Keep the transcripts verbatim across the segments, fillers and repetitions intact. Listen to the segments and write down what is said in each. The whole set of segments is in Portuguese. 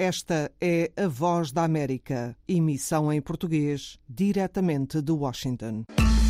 Esta é a Voz da América, emissão em português, diretamente de Washington.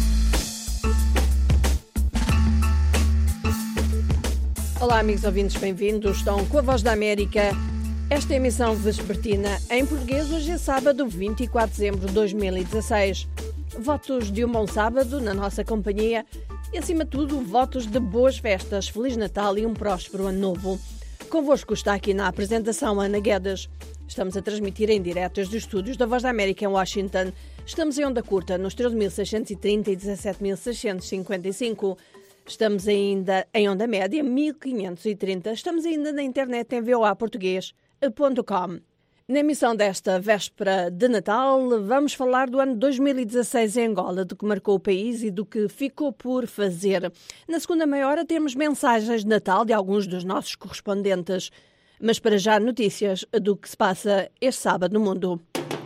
Olá, amigos ouvintes, bem-vindos. Estão com a Voz da América. Esta é a emissão vespertina em português. Hoje é sábado, vinte e quatro de dezembro de dois mil e dezasseis. Votos de um bom sábado na nossa companhia e, acima de tudo, votos de boas festas, Feliz Natal e um próspero Ano Novo. Convosco está aqui na apresentação Ana Guedes. Estamos a transmitir em direto desde os estúdios da Voz da América em Washington. Estamos em onda curta nos treze mil seiscentos e trinta e dezassete mil seiscentos e cinquenta e cinco. Estamos ainda em onda média mil quinhentos e trinta. Estamos ainda na internet em v o a português ponto com. Na emissão desta véspera de Natal, vamos falar do ano dois mil e dezasseis em Angola, do que marcou o país e do que ficou por fazer. Na segunda meia hora temos mensagens de Natal de alguns dos nossos correspondentes. Mas para já notícias do que se passa este sábado no mundo.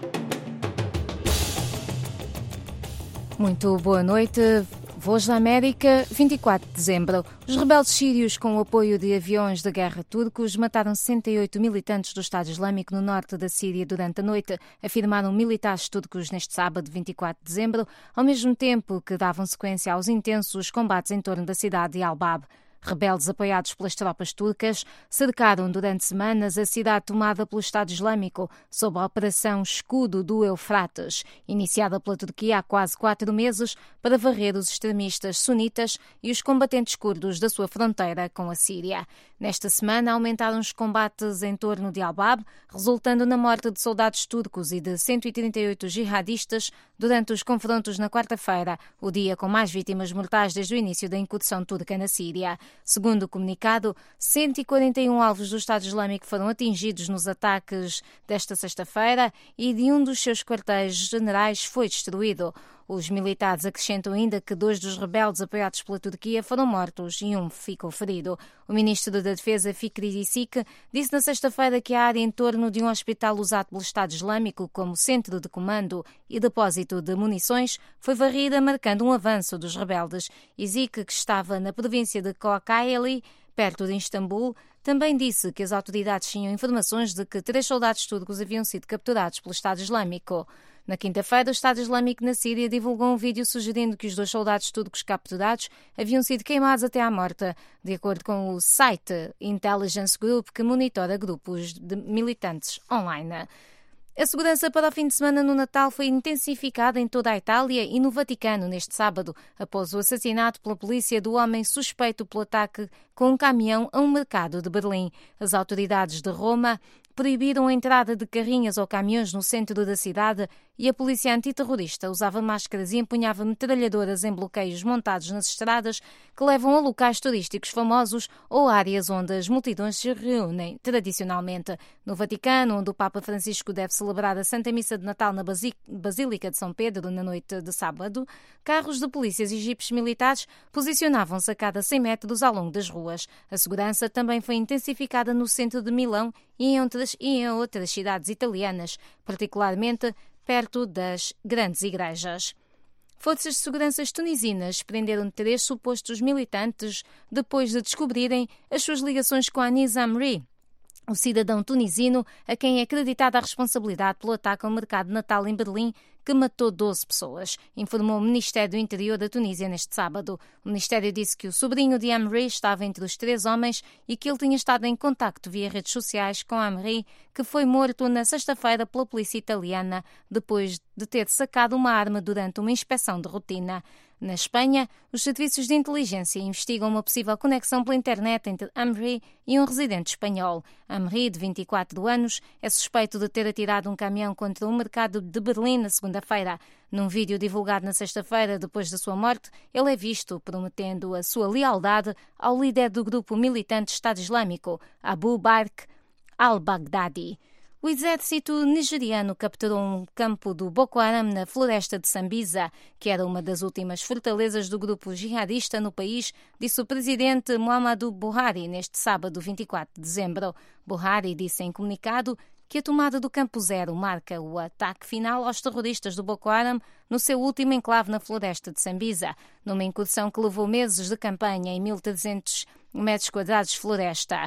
Muito boa noite. Voz da América, vinte e quatro de dezembro. Os rebeldes sírios, com o apoio de aviões da guerra turcos, mataram sessenta e oito militantes do Estado Islâmico no norte da Síria durante a noite, afirmaram militares turcos neste sábado, vinte e quatro de dezembro, ao mesmo tempo que davam sequência aos intensos combates em torno da cidade de Al-Bab. Rebeldes apoiados pelas tropas turcas cercaram durante semanas a cidade tomada pelo Estado Islâmico sob a Operação Escudo do Eufrates, iniciada pela Turquia há quase quatro meses para varrer os extremistas sunitas e os combatentes curdos da sua fronteira com a Síria. Nesta semana aumentaram os combates em torno de Al-Bab, resultando na morte de soldados turcos e de cento e trinta e oito jihadistas durante os confrontos na quarta-feira, o dia com mais vítimas mortais desde o início da incursão turca na Síria. Segundo o comunicado, cento e quarenta e um alvos do Estado Islâmico foram atingidos nos ataques desta sexta-feira e de um dos seus quartéis generais foi destruído. Os militares acrescentam ainda que dois dos rebeldes apoiados pela Turquia foram mortos e um ficou ferido. O ministro da Defesa, Fikri Disik, disse na sexta-feira que a área em torno de um hospital usado pelo Estado Islâmico como centro de comando e depósito de munições foi varrida, marcando um avanço dos rebeldes. Disik, que estava na província de Kocaeli, perto de Istambul, também disse que as autoridades tinham informações de que três soldados turcos haviam sido capturados pelo Estado Islâmico. Na quinta-feira, o Estado Islâmico na Síria divulgou um vídeo sugerindo que os dois soldados turcos capturados haviam sido queimados até à morte, de acordo com o site Intelligence Group, que monitora grupos de militantes online. A segurança para o fim de semana no Natal foi intensificada em toda a Itália e no Vaticano neste sábado, após o assassinato pela polícia do homem suspeito pelo ataque com um caminhão a um mercado de Berlim. As autoridades de Roma proibiram a entrada de carrinhas ou caminhões no centro da cidade e a polícia antiterrorista usava máscaras e empunhava metralhadoras em bloqueios montados nas estradas que levam a locais turísticos famosos ou áreas onde as multidões se reúnem tradicionalmente. No Vaticano, onde o Papa Francisco deve celebrar a Santa Missa de Natal na Basílica de São Pedro na noite de sábado, carros de polícias e jipes militares posicionavam-se a cada cem metros ao longo das ruas. A segurança também foi intensificada no centro de Milão e em outras, e em outras cidades italianas, particularmente perto das grandes igrejas. Forças de segurança tunisinas prenderam três supostos militantes depois de descobrirem as suas ligações com Anis Amri, o cidadão tunisino a quem é acreditada a responsabilidade pelo ataque ao mercado de Natal em Berlim, que matou doze pessoas, informou o Ministério do Interior da Tunísia neste sábado. O Ministério disse que o sobrinho de Amri estava entre os três homens e que ele tinha estado em contacto via redes sociais com Amri, que foi morto na sexta-feira pela polícia italiana depois de ter sacado uma arma durante uma inspeção de rotina. Na Espanha, os serviços de inteligência investigam uma possível conexão pela internet entre Amri e um residente espanhol. Amri, de vinte e quatro anos, é suspeito de ter atirado um caminhão contra um mercado de Berlim na segunda-feira. Num vídeo divulgado na sexta-feira, depois da sua morte, ele é visto prometendo a sua lealdade ao líder do grupo militante Estado Islâmico, Abu Bakr al-Baghdadi. O exército nigeriano capturou um campo do Boko Haram na floresta de Sambisa, que era uma das últimas fortalezas do grupo jihadista no país, disse o presidente Muhammadu Buhari neste sábado, vinte e quatro de dezembro. Buhari disse em comunicado que a tomada do Campo Zero marca o ataque final aos terroristas do Boko Haram no seu último enclave na floresta de Sambisa, numa incursão que levou meses de campanha em mil e trezentos metros quadrados de floresta.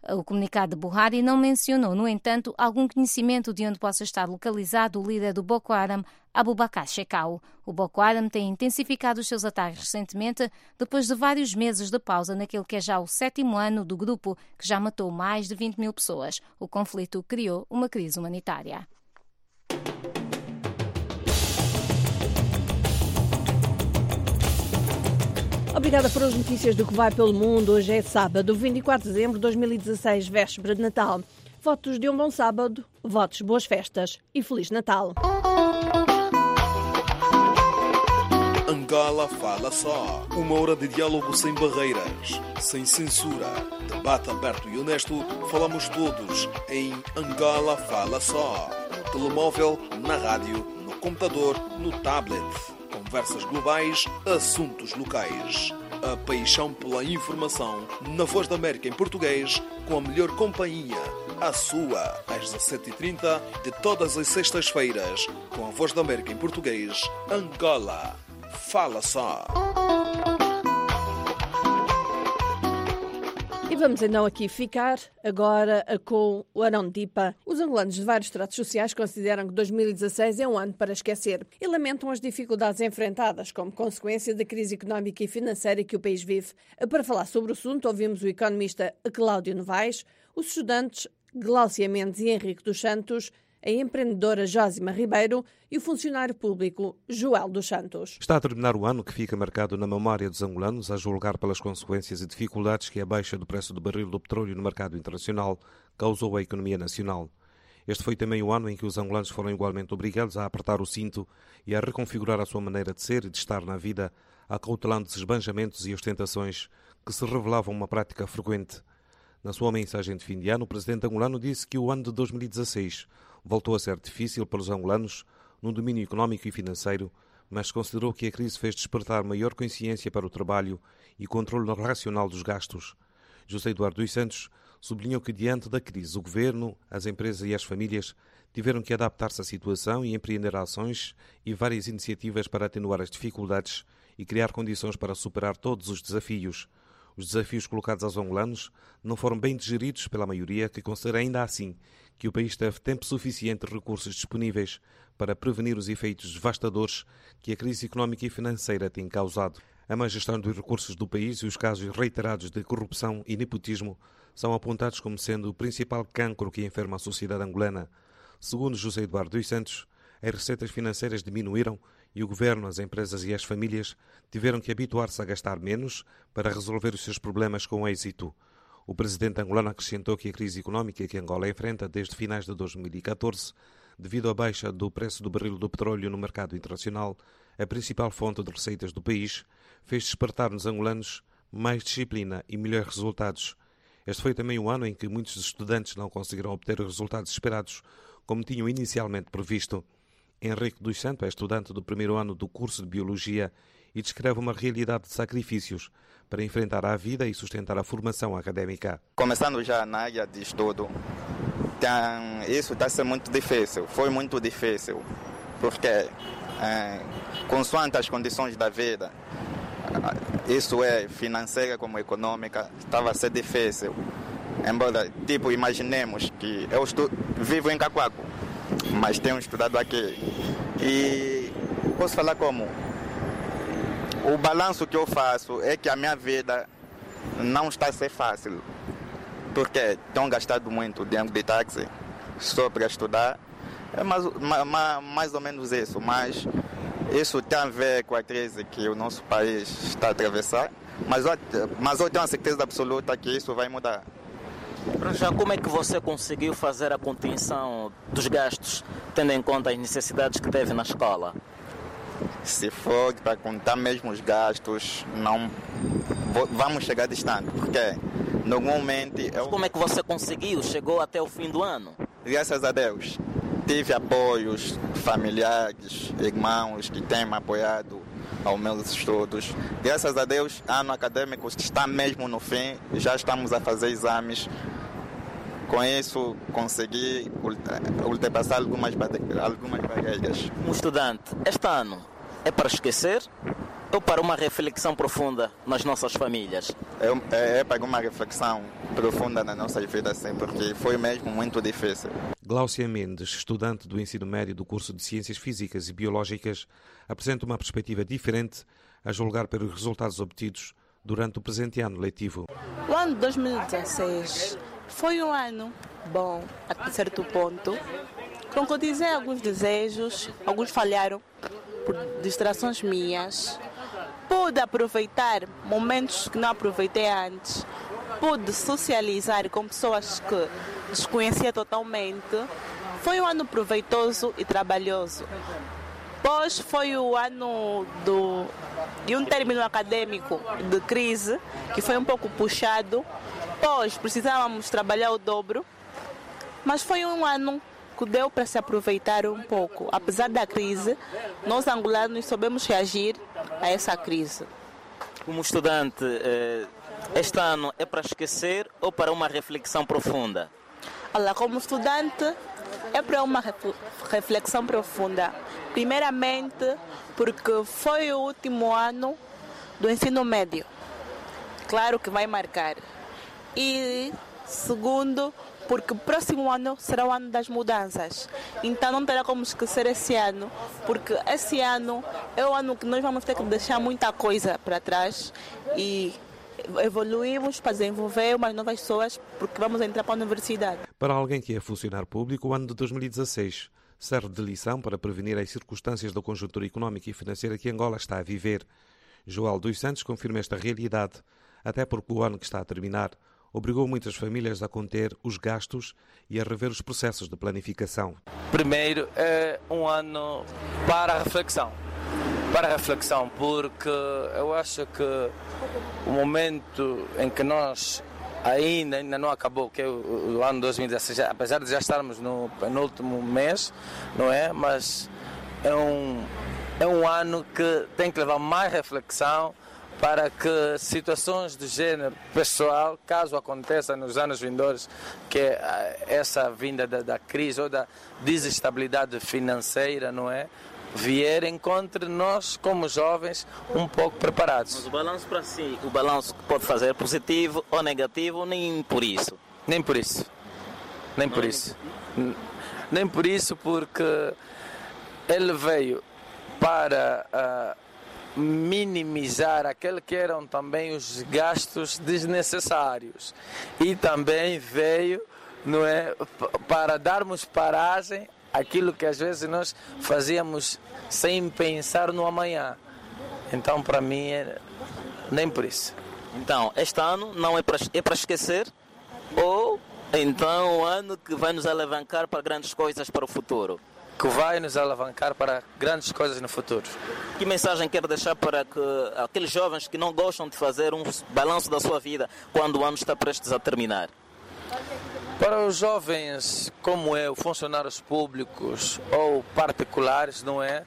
O comunicado de Buhari não mencionou, no entanto, algum conhecimento de onde possa estar localizado o líder do Boko Haram, Abubakar Shekau. O Boko Haram tem intensificado os seus ataques recentemente, depois de vários meses de pausa naquele que é já o sétimo ano do grupo, que já matou mais de vinte mil pessoas. O conflito criou uma crise humanitária. Obrigada por as notícias do que vai pelo mundo. Hoje é sábado, vinte e quatro de dezembro de dois mil e dezasseis, véspera de Natal. Votos de um bom sábado, votos, boas festas e Feliz Natal. Angola Fala Só. Uma hora de diálogo sem barreiras, sem censura. Debate aberto e honesto. Falamos todos em Angola Fala Só. No telemóvel, na rádio, no computador, no tablet. Conversas globais, assuntos locais. A paixão pela informação na Voz da América em português, com a melhor companhia. A sua, às dezassete e trinta de todas as sextas-feiras, com a Voz da América em português, Angola Fala Só. E vamos então aqui ficar agora com o Arão Dipa. Os angolanos de vários estratos sociais consideram que dois mil e dezasseis é um ano para esquecer e lamentam as dificuldades enfrentadas como consequência da crise económica e financeira que o país vive. Para falar sobre o assunto, ouvimos o economista Cláudio Novaes, os estudantes Gláucia Mendes e Henrique dos Santos, a empreendedora Jósima Ribeiro e o funcionário público Joel dos Santos. Está a terminar o ano que fica marcado na memória dos angolanos, a julgar pelas consequências e dificuldades que a baixa do preço do barril do petróleo no mercado internacional causou à economia nacional. Este foi também o ano em que os angolanos foram igualmente obrigados a apertar o cinto e a reconfigurar a sua maneira de ser e de estar na vida, acautelando desbanjamentos e ostentações que se revelavam uma prática frequente. Na sua mensagem de fim de ano, o presidente angolano disse que o ano de dois mil e dezasseis voltou a ser difícil para os angolanos no domínio económico e financeiro, mas considerou que a crise fez despertar maior consciência para o trabalho e controle racional dos gastos. José Eduardo dos Santos sublinhou que, diante da crise, o governo, as empresas e as famílias tiveram que adaptar-se à situação e empreender ações e várias iniciativas para atenuar as dificuldades e criar condições para superar todos os desafios. Os desafios colocados aos angolanos não foram bem digeridos pela maioria, que considera ainda assim que o país teve tempo suficiente e recursos disponíveis para prevenir os efeitos devastadores que a crise económica e financeira tem causado. A má gestão dos recursos do país e os casos reiterados de corrupção e nepotismo são apontados como sendo o principal cancro que enferma a sociedade angolana. Segundo José Eduardo dos Santos, as receitas financeiras diminuíram e o governo, as empresas e as famílias tiveram que habituar-se a gastar menos para resolver os seus problemas com êxito. O presidente angolano acrescentou que a crise económica que Angola enfrenta desde finais de dois mil e catorze, devido à baixa do preço do barril do petróleo no mercado internacional, a principal fonte de receitas do país, fez despertar nos angolanos mais disciplina e melhores resultados. Este foi também o ano em que muitos estudantes não conseguiram obter os resultados esperados, como tinham inicialmente previsto. Henrique dos Santos é estudante do primeiro ano do curso de Biologia e descreve uma realidade de sacrifícios para enfrentar a vida e sustentar a formação académica. Começando já na área de estudo, tem, isso está a ser muito difícil, foi muito difícil, porque é, consoante as condições da vida, isso é financeira como econômica, estava a ser difícil. Embora, tipo, imaginemos que eu estu- vivo em Cacoaco, mas tenho estudado aqui. E posso falar como? O balanço que eu faço é que a minha vida não está a ser fácil. Porque tenho gastado muito dinheiro de táxi só para estudar. É mais, mais, mais ou menos isso. Mas isso tem a ver com a crise que o nosso país está a atravessar. Mas, mas eu tenho a certeza absoluta que isso vai mudar. Já como é que você conseguiu fazer a contenção dos gastos, tendo em conta as necessidades que teve na escola? Se for para contar mesmo os gastos, não vamos chegar distante, porque normalmente... Eu... Como é que você conseguiu? Chegou até o fim do ano? Graças a Deus. Tive apoios familiares, irmãos que têm me apoiado aos meus estudos. Graças a Deus, ano acadêmico está mesmo no fim, já estamos a fazer exames. Com isso, consegui ultrapassar algumas, algumas barreiras. Um estudante, este ano é para esquecer? ou para uma reflexão profunda nas nossas famílias? É, é, é para uma reflexão profunda nas nossas vidas, sim, porque foi mesmo muito difícil. Gláucia Mendes, estudante do ensino médio do curso de Ciências Físicas e Biológicas, apresenta uma perspectiva diferente a julgar pelos resultados obtidos durante o presente ano letivo. O ano de dois mil e dezesseis foi um ano bom, a certo ponto. Concretizei alguns desejos, alguns falharam por distrações minhas. Pude aproveitar momentos que não aproveitei antes. Pude socializar com pessoas que desconhecia totalmente. Foi um ano proveitoso e trabalhoso. Pois foi o ano do, de um término acadêmico de crise, que foi um pouco puxado. Pois precisávamos trabalhar o dobro. Mas foi um ano que deu para se aproveitar um pouco. Apesar da crise, nós angolanos soubemos reagir a essa crise. Como estudante, este ano é para esquecer ou para uma reflexão profunda? Olha, como estudante, é para uma reflexão profunda. Primeiramente, porque foi o último ano do ensino médio. Claro que vai marcar. E, segundo, porque o próximo ano será o ano das mudanças. Então não terá como esquecer esse ano, porque esse ano é o ano que nós vamos ter que deixar muita coisa para trás e evoluímos para desenvolver umas novas pessoas, porque vamos entrar para a universidade. Para alguém que é funcionário público, o ano de dois mil e dezesseis serve de lição para prevenir as circunstâncias da conjuntura económica e financeira que Angola está a viver. João dos Santos confirma esta realidade, até porque o ano que está a terminar obrigou muitas famílias a conter os gastos e a rever os processos de planificação. Primeiro, é um ano para a reflexão. Para a reflexão, porque eu acho que o momento em que nós ainda, ainda não acabou, que é o, o ano dois mil e dezesseis, apesar de já estarmos no penúltimo mês, não é? Mas é um, é um ano que tem que levar mais reflexão para que situações de género pessoal, caso aconteça nos anos vindouros, que é essa vinda da, da crise ou da desestabilidade financeira, não é? Vier, encontre nós, como jovens, um pouco preparados. Mas o balanço para si, o balanço que pode fazer positivo ou negativo, nem por isso? Nem por isso. Nem por isso. Nem por isso, porque ele veio para uh, minimizar aquele que eram também os gastos desnecessários. E também veio, não é, para darmos paragem aquilo que às vezes nós fazíamos sem pensar no amanhã. Então, para mim, é... nem por isso. Então, este ano não é para, é para esquecer, ou então o ano que vai nos alavancar para grandes coisas para o futuro? Que vai nos alavancar para grandes coisas no futuro. Que mensagem quer deixar para que aqueles jovens que não gostam de fazer um balanço da sua vida quando o ano está prestes a terminar? Para os jovens como eu, funcionários públicos ou particulares, não é?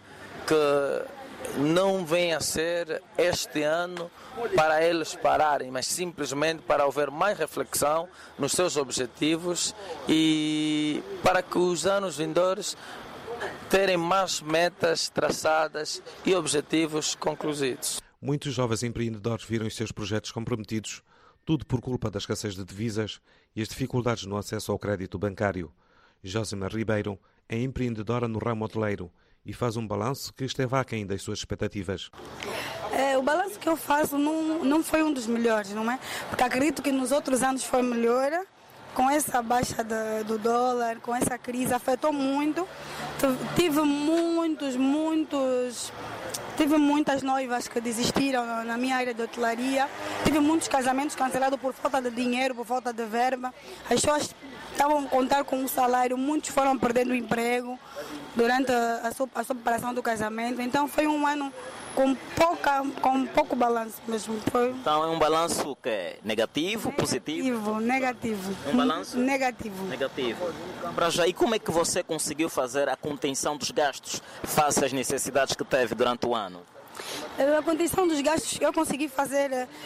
Que não venha a ser este ano para eles pararem, mas simplesmente para haver mais reflexão nos seus objetivos e para que os anos vindouros terem mais metas traçadas e objetivos concluídos. Muitos jovens empreendedores viram os seus projetos comprometidos, tudo por culpa da escassez de divisas e as dificuldades no acesso ao crédito bancário. Jósima Ribeiro é empreendedora no ramo hoteleiro e faz um balanço que esteve aquém das suas expectativas. É, o balanço que eu faço não, não foi um dos melhores, não é? Porque acredito que nos outros anos foi melhor. Com essa baixa de, do dólar, com essa crise, afetou muito. Tive muitos, muitos... Tive muitas noivas que desistiram na minha área de hotelaria. Tive muitos casamentos cancelados por falta de dinheiro, por falta de verba. As pessoas estavam a contar com um salário, muitos foram perdendo o emprego durante a sua, a sua preparação do casamento. Então foi um ano com, pouca, com pouco balanço mesmo. Foi... Então é um balanço que é negativo, positivo? Negativo, negativo. Um balanço? Negativo. Negativo. Para já, e como é que você conseguiu fazer a contenção dos gastos face às necessidades que teve durante o ano? A contenção dos gastos eu consegui fazer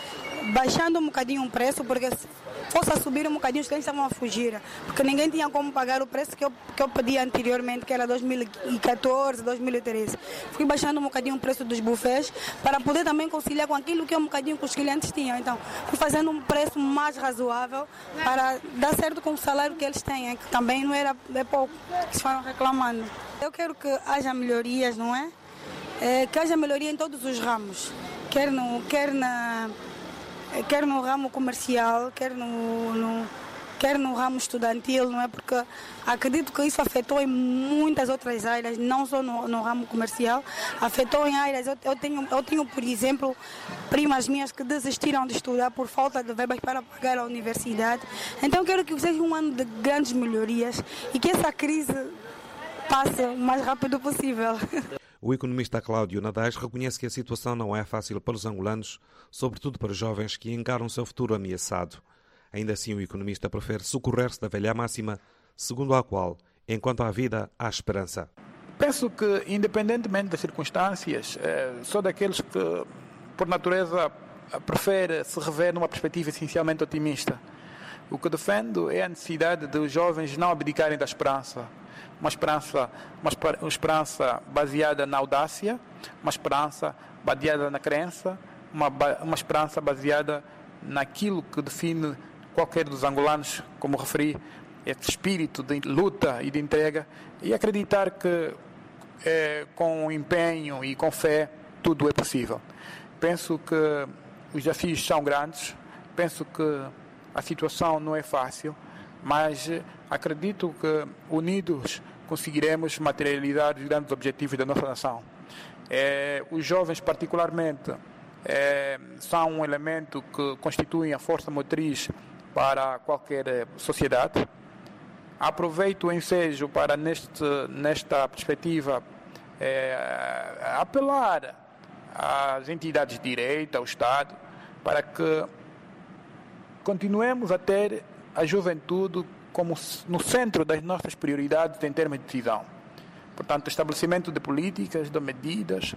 baixando um bocadinho o preço, porque se fosse a subir um bocadinho os clientes estavam a fugir, porque ninguém tinha como pagar o preço que eu, que eu pedi anteriormente, que era dois mil e catorze, dois mil e treze. Fui baixando um bocadinho o preço dos buffets para poder também conciliar com aquilo que um bocadinho que os clientes tinham. Então, fui fazendo um preço mais razoável para dar certo com o salário que eles têm, que também não era é pouco, que eles foram reclamando. Eu quero que haja melhorias, não é? É que haja melhoria em todos os ramos, quer no, quer na, quer no ramo comercial, quer no, no, quer no ramo estudantil, não é? Porque acredito que isso afetou em muitas outras áreas, não só no, no ramo comercial, afetou em áreas. Eu, eu, tenho, eu tenho, por exemplo, primas minhas que desistiram de estudar por falta de verbas para pagar a universidade. Então quero que seja um ano de grandes melhorias e que essa crise passe o mais rápido possível. O economista Cláudio Nadais reconhece que a situação não é fácil para os angolanos, sobretudo para jovens que encaram seu futuro ameaçado. Ainda assim, o economista prefere socorrer-se da velha máxima, segundo a qual, enquanto há vida, há esperança. Penso que, independentemente das circunstâncias, sou daqueles que, por natureza, prefere se rever numa perspectiva essencialmente otimista. O que defendo é a necessidade de os jovens não abdicarem da esperança. Uma esperança, uma esperança baseada na audácia, uma esperança baseada na crença, uma, uma esperança baseada naquilo que define qualquer dos angolanos, como referi, esse espírito de luta e de entrega, e acreditar que é, com empenho e com fé tudo é possível. Penso que os desafios são grandes, penso que a situação não é fácil, mas acredito que unidos conseguiremos materializar os grandes objetivos da nossa nação. É, os jovens, particularmente, é, são um elemento que constitui a força motriz para qualquer sociedade. Aproveito o ensejo para, neste, nesta perspectiva, é, apelar às entidades de direito, ao Estado, para que continuemos a ter a juventude como no centro das nossas prioridades em termos de decisão. Portanto, estabelecimento de políticas, de medidas,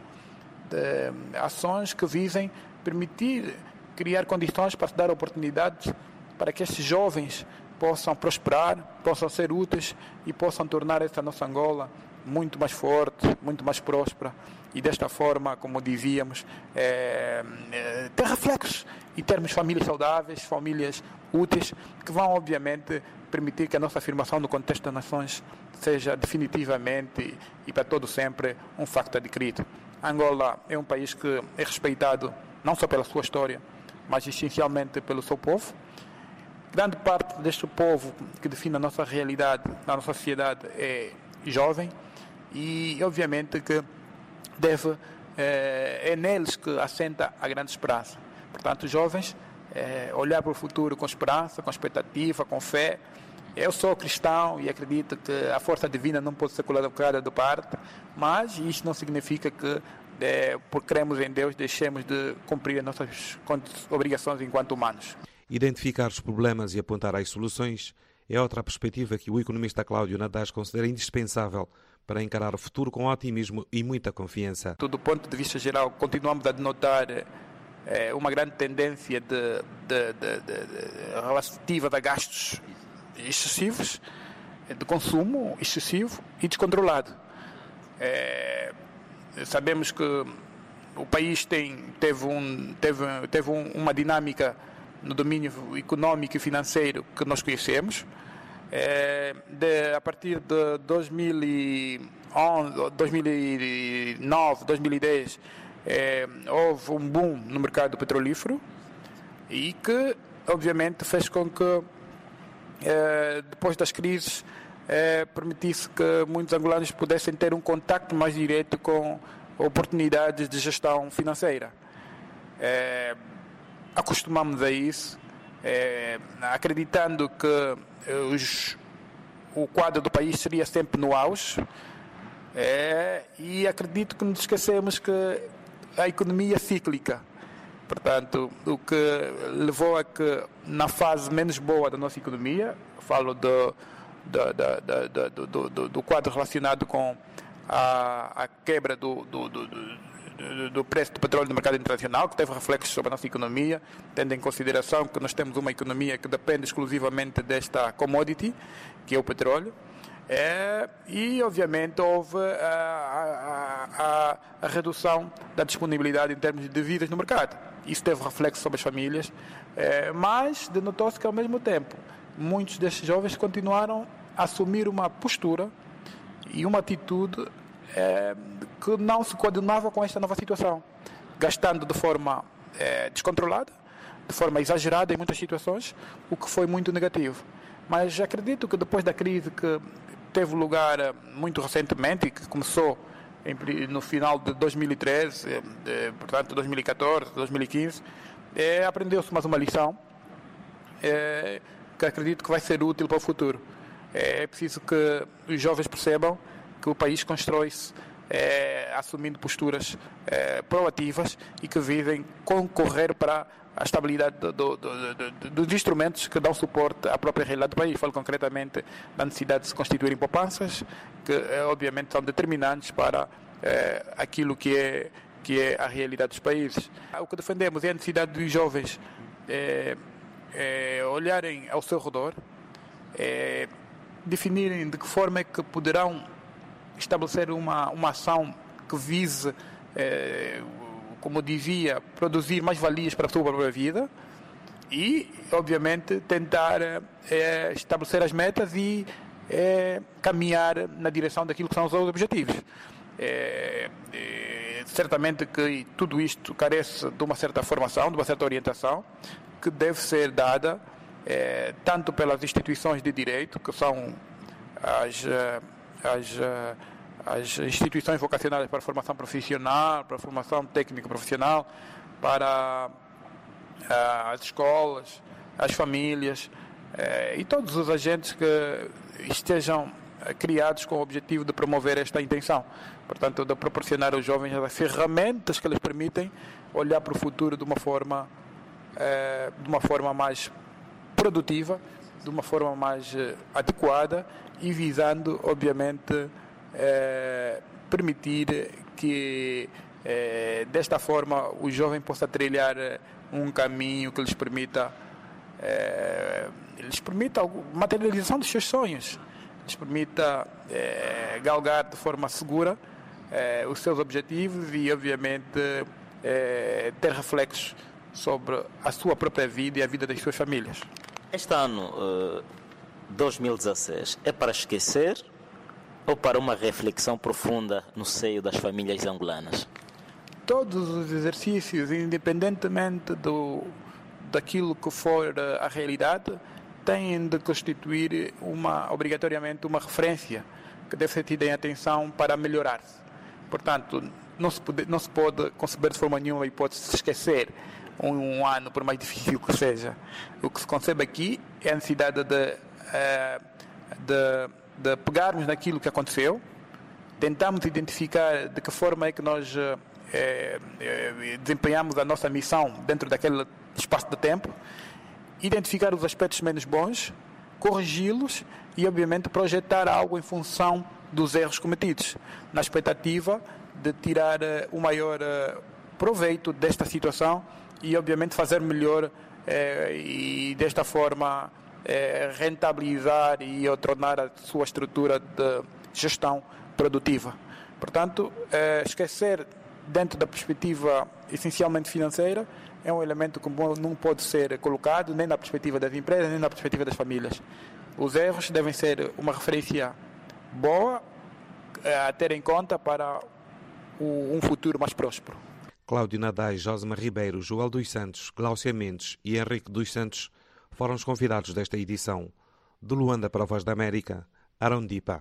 de ações que visem permitir criar condições para dar oportunidades para que esses jovens possam prosperar, possam ser úteis e possam tornar esta nossa Angola muito mais forte, muito mais próspera e desta forma, como dizíamos, é, é, ter reflexos e termos famílias saudáveis, famílias úteis, que vão obviamente permitir que a nossa afirmação no contexto das nações seja definitivamente e para todo sempre um facto adquirido. Angola é um país que é respeitado não só pela sua história, mas essencialmente pelo seu povo. Grande parte deste povo que define a nossa realidade, a nossa sociedade, é jovem e obviamente que deve, é, é neles que assenta a grande esperança. Portanto, jovens, é, olhar para o futuro com esperança, com expectativa, com fé. Eu sou cristão e acredito que a força divina não pode ser colocada de parte, mas isso não significa que, é, por cremos em Deus, deixemos de cumprir as nossas obrigações enquanto humanos. Identificar os problemas e apontar as soluções é outra perspectiva que o economista Cláudio Nadais considera indispensável para encarar o futuro com otimismo e muita confiança. Do ponto de vista geral, continuamos a denotar é, uma grande tendência de, de, de, de, de, relativa a gastos excessivos, de consumo excessivo e descontrolado. É, sabemos que o país tem, teve, um, teve, teve um, uma dinâmica no domínio econômico e financeiro que nós conhecemos. É, de, a partir de dois mil e onze, dois mil e nove, dois mil e dez, é, houve um boom no mercado petrolífero e que, obviamente, fez com que, é, depois das crises, é, permitisse que muitos angolanos pudessem ter um contacto mais direto com oportunidades de gestão financeira. É, acostumamos a isso, é, acreditando que os, o quadro do país seria sempre no auge, é, e acredito que nos esquecemos que a economia é cíclica. Portanto, o que levou a que, na fase menos boa da nossa economia, falo do, do, do, do, do, do, do quadro relacionado com a, a quebra do, do, do, do preço do petróleo no mercado internacional, que teve reflexos sobre a nossa economia, tendo em consideração que nós temos uma economia que depende exclusivamente desta commodity, que é o petróleo. É, e, obviamente, houve a, a, a, a redução da disponibilidade em termos de divisas no mercado. Isso teve reflexo sobre as famílias, é, mas denotou-se que, ao mesmo tempo, muitos destes jovens continuaram a assumir uma postura e uma atitude é, que não se coordenava com esta nova situação, gastando de forma é, descontrolada, de forma exagerada em muitas situações, o que foi muito negativo. Mas acredito que depois da crise que teve lugar muito recentemente e que começou em, no final de dois mil e treze, de, portanto dois mil e catorze, dois mil e quinze, é, aprendeu-se mais uma lição é, que acredito que vai ser útil para o futuro. É, é preciso que os jovens percebam que o país constrói-se é, assumindo posturas é, proativas e que visem concorrer para a estabilidade do, do, do, do, dos instrumentos que dão suporte à própria realidade do país. Falo concretamente da necessidade de se constituírem poupanças, que é, obviamente são determinantes para é, aquilo que é, que é a realidade dos países. O que defendemos é a necessidade dos jovens é, é, olharem ao seu redor, é, definirem de que forma é que poderão estabelecer uma, uma ação que vise, é, como dizia, produzir mais valias para a sua própria vida e, obviamente, tentar é, estabelecer as metas e é, caminhar na direção daquilo que são os objetivos. É, é, certamente que tudo isto carece de uma certa formação, de uma certa orientação, que deve ser dada é, tanto pelas instituições de direito, que são as, as as instituições vocacionadas para a formação profissional, para a formação técnica profissional, para uh, as escolas, as famílias uh, e todos os agentes que estejam uh, criados com o objetivo de promover esta intenção. Portanto, de proporcionar aos jovens as ferramentas que lhes permitem olhar para o futuro de uma forma, uh, de uma forma mais produtiva, de uma forma mais uh, adequada e visando, obviamente, É, permitir que é, desta forma o jovem possa trilhar um caminho que lhes permita é, lhes permita a materialização dos seus sonhos, lhes permita é, galgar de forma segura é, os seus objetivos e, obviamente, é, ter reflexos sobre a sua própria vida e a vida das suas famílias. Este ano, uh, dois mil e dezasseis, é para esquecer ou para uma reflexão profunda no seio das famílias angolanas? Todos os exercícios, independentemente do, daquilo que for a realidade, têm de constituir uma, obrigatoriamente uma referência que deve ser tida em atenção para melhorar-se. Portanto, não se pode, não se pode conceber de forma nenhuma a hipótese de se esquecer um, um ano, por mais difícil que seja. O que se concebe aqui é a necessidade de, de de pegarmos naquilo que aconteceu, tentarmos identificar de que forma é que nós é, é, desempenhamos a nossa missão dentro daquele espaço de tempo, identificar os aspectos menos bons, corrigi-los e, obviamente, projetar algo em função dos erros cometidos, na expectativa de tirar o maior proveito desta situação e, obviamente, fazer melhor é, e, desta forma, É, rentabilizar e tornar a sua estrutura de gestão produtiva. Portanto, é, esquecer dentro da perspectiva essencialmente financeira é um elemento que não pode ser colocado nem na perspectiva das empresas, nem na perspectiva das famílias. Os erros devem ser uma referência boa a ter em conta para o, um futuro mais próspero. Cláudio Nadai, Josema Ribeiro, Joel dos Santos, Gláucia Mendes e Henrique dos Santos foram os convidados desta edição. De Luanda para a Voz da América, Arão Dipa.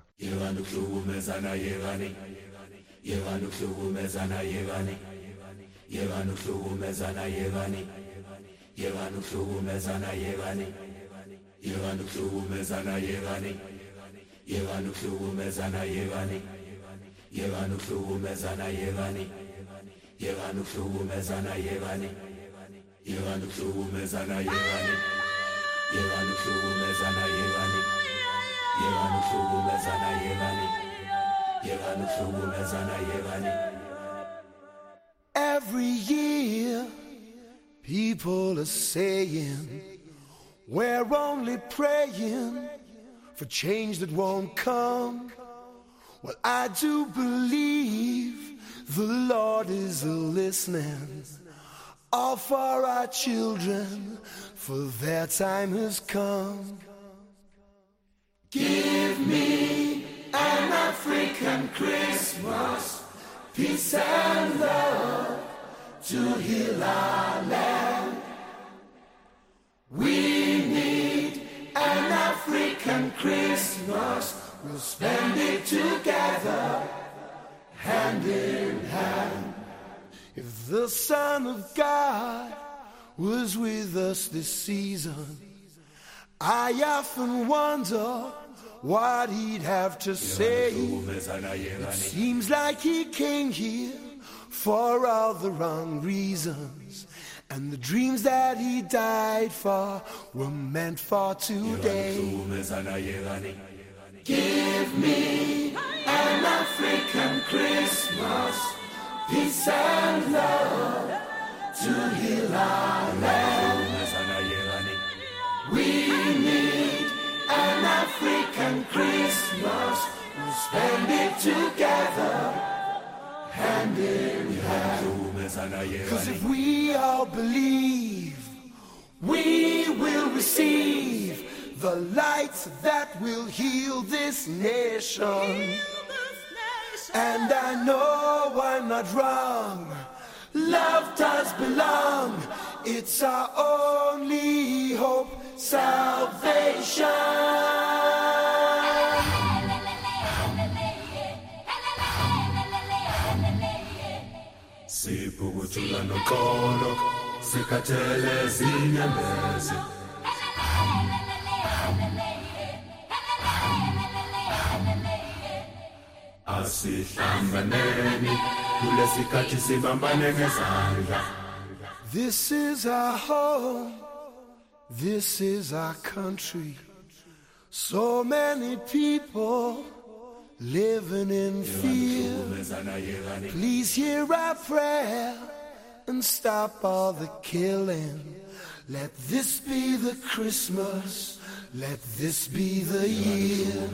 Yevanu shugu mezana yevani Yevanu shugu mezana yevani Yevanu shugu mezana yevani People are saying we're only praying for change that won't come. Well, I do believe the Lord is listening, all for our children, for their time has come. Give me an African Christmas, peace and love to heal our land. We need an African Christmas, we'll spend it together, hand in hand. If the Son of God was with us this season, I often wonder what he'd have to say. It seems like he came here for all the wrong reasons, and the dreams that he died for were meant for today. Give me an African Christmas, peace and love to heal our land. We need an African Christmas, we'll spend it together, hand in hand. Cause if we all believe, we will receive the light that will heal this nation. And I know I'm not wrong, love does belong, it's our only hope, salvation. Sipukuthula noxolo sikhathele zinyembezi. Asihlambaneni kulesikhathi sibambane ngezandla. This is our home, this is our country. So many people living in fear. Please hear our prayer and stop all the killing. Let this be the Christmas, let this be the year.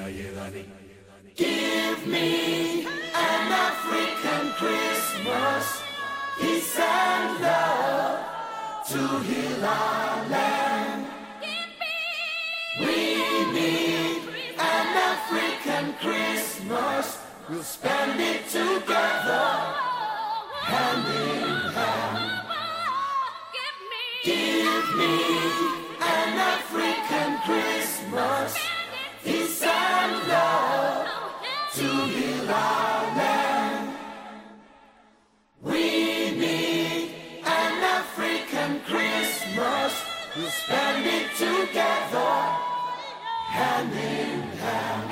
Give me an African Christmas, peace and love to heal our land. We need an African Christmas, we'll spend it together, hand in hand. Give me an African Christmas, peace and love to heal our land. We need an African Christmas, we'll spend it together, hand in hand.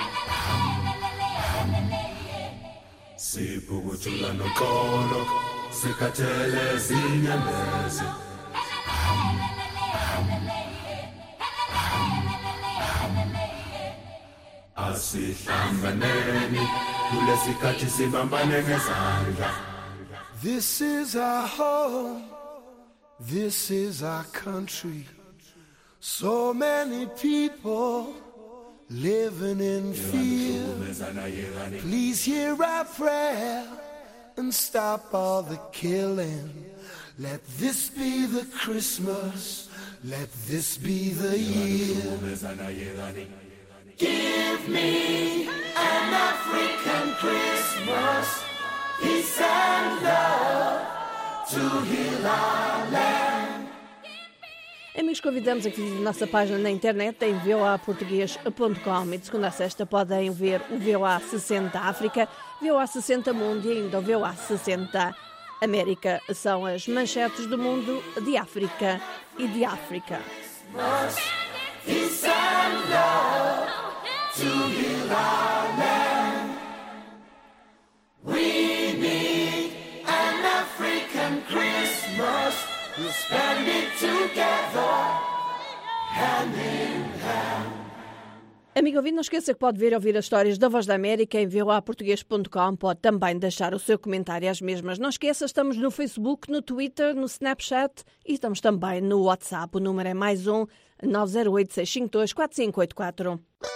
Sipukuthula noxolo sikhathele zinyembezi. Asihlambaneni kulesikhathi sibambane ngezandla. This is our home, this is our country. So many people living in fear. Please hear our prayer and stop all the killing. Let this be the Christmas, let this be the year. Give me an African Christmas, peace and love to heal our land. Amigos, convidamos a que visitem a nossa página na internet em v o a português ponto com e de segunda a sexta podem ver o V O A sessenta África, V O A sessenta Mundo e ainda o V O A sessenta América. São as manchetes do mundo, de África e de África. Peace and love to heal our land. We need an African Christmas, we'll spend it together, hand in hand. Amigo ouvinte, não esqueça que pode ver e ouvir as histórias da Voz da América em v o a português ponto com. Pode também deixar o seu comentário às mesmas. Não esqueça, estamos no Facebook, no Twitter, no Snapchat e estamos também no WhatsApp. O número é mais um nove zero oito, seis cinco dois, quatro cinco oito quatro.